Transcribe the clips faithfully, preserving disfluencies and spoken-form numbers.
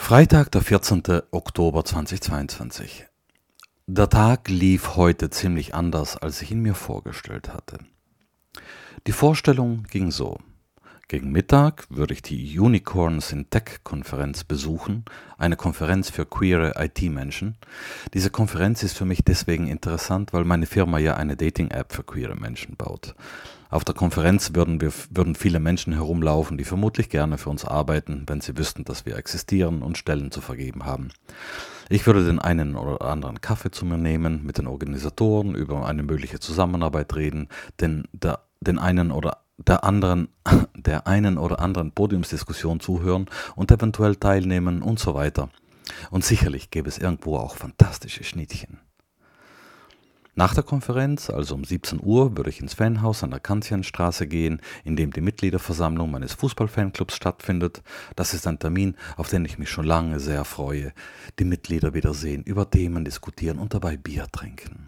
Freitag, der vierzehnte Oktober zweitausendzweiundzwanzig. Der Tag lief heute ziemlich anders, als ich ihn mir vorgestellt hatte. Die Vorstellung ging so: Gegen Mittag würde ich die Unicorns in Tech-Konferenz besuchen, eine Konferenz für queere I T-Menschen. Diese Konferenz ist für mich deswegen interessant, weil meine Firma ja eine Dating-App für queere Menschen baut. Auf der Konferenz würden, wir, würden viele Menschen herumlaufen, die vermutlich gerne für uns arbeiten, wenn sie wüssten, dass wir existieren und Stellen zu vergeben haben. Ich würde den einen oder anderen Kaffee zu mir nehmen, mit den Organisatoren über eine mögliche Zusammenarbeit reden, denn der, den einen oder der anderen, der einen oder anderen Podiumsdiskussion zuhören und eventuell teilnehmen und so weiter. Und sicherlich gäbe es irgendwo auch fantastische Schnittchen. Nach der Konferenz, also um siebzehn Uhr, würde ich ins Fanhaus an der Kantianstraße gehen, in dem die Mitgliederversammlung meines Fußballfanclubs stattfindet. Das ist ein Termin, auf den ich mich schon lange sehr freue. Die Mitglieder wiedersehen, über Themen diskutieren und dabei Bier trinken.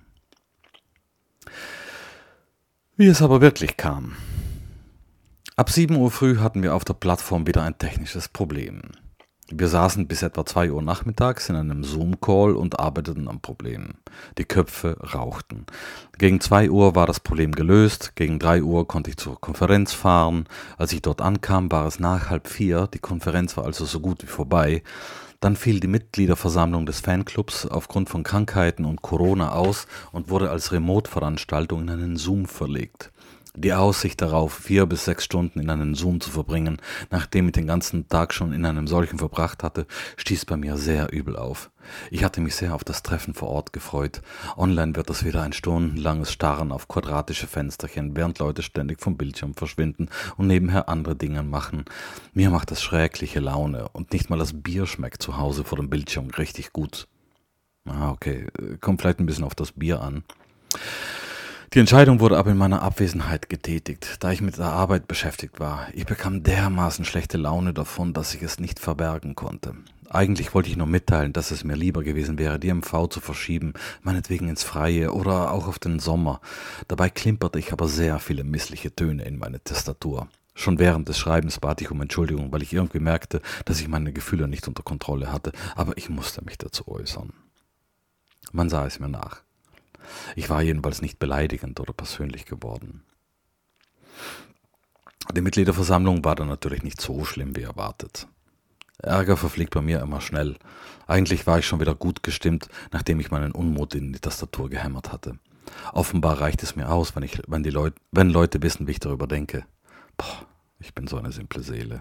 Wie es aber wirklich kam. Ab sieben Uhr früh hatten wir auf der Plattform wieder ein technisches Problem. Wir saßen bis etwa zwei Uhr nachmittags in einem Zoom-Call und arbeiteten am Problem. Die Köpfe rauchten. Gegen zwei Uhr war das Problem gelöst, gegen drei Uhr konnte ich zur Konferenz fahren. Als ich dort ankam, war es nach halb vier, die Konferenz war also so gut wie vorbei. Dann fiel die Mitgliederversammlung des Fanclubs aufgrund von Krankheiten und Corona aus und wurde als Remote-Veranstaltung in einen Zoom verlegt. Die Aussicht darauf, vier bis sechs Stunden in einen Zoom zu verbringen, nachdem ich den ganzen Tag schon in einem solchen verbracht hatte, stieß bei mir sehr übel auf. Ich hatte mich sehr auf das Treffen vor Ort gefreut. Online wird das wieder ein stundenlanges Starren auf quadratische Fensterchen, während Leute ständig vom Bildschirm verschwinden und nebenher andere Dinge machen. Mir macht das schreckliche Laune und nicht mal das Bier schmeckt zu Hause vor dem Bildschirm richtig gut. Ah, okay, kommt vielleicht ein bisschen auf das Bier an. Die Entscheidung wurde aber in meiner Abwesenheit getätigt, da ich mit der Arbeit beschäftigt war. Ich bekam dermaßen schlechte Laune davon, dass ich es nicht verbergen konnte. Eigentlich wollte ich nur mitteilen, dass es mir lieber gewesen wäre, die M V zu verschieben, meinetwegen ins Freie oder auch auf den Sommer. Dabei klimperte ich aber sehr viele missliche Töne in meine Tastatur. Schon während des Schreibens bat ich um Entschuldigung, weil ich irgendwie merkte, dass ich meine Gefühle nicht unter Kontrolle hatte, aber ich musste mich dazu äußern. Man sah es mir nach. Ich war jedenfalls nicht beleidigend oder persönlich geworden. Die Mitgliederversammlung war dann natürlich nicht so schlimm wie erwartet. Ärger verfliegt bei mir immer schnell. Eigentlich war ich schon wieder gut gestimmt, nachdem ich meinen Unmut in die Tastatur gehämmert hatte. Offenbar reicht es mir aus, wenn, ich, wenn, die Leut, wenn Leute wissen, wie ich darüber denke. Boah, ich bin so eine simple Seele.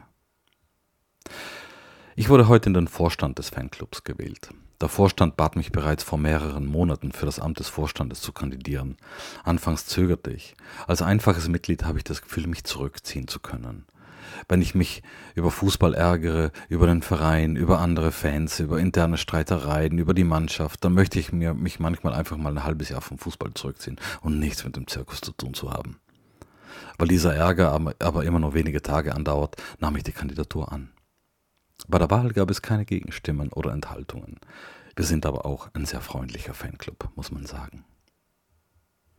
Ich wurde heute in den Vorstand des Fanclubs gewählt. Der Vorstand bat mich bereits vor mehreren Monaten für das Amt des Vorstandes zu kandidieren. Anfangs zögerte ich. Als einfaches Mitglied habe ich das Gefühl, mich zurückziehen zu können. Wenn ich mich über Fußball ärgere, über den Verein, über andere Fans, über interne Streitereien, über die Mannschaft, dann möchte ich mir, mich manchmal einfach mal ein halbes Jahr vom Fußball zurückziehen und nichts mit dem Zirkus zu tun zu haben. Weil dieser Ärger aber, aber immer nur wenige Tage andauert, nahm ich die Kandidatur an. Bei der Wahl gab es keine Gegenstimmen oder Enthaltungen. Wir sind aber auch ein sehr freundlicher Fanclub, muss man sagen.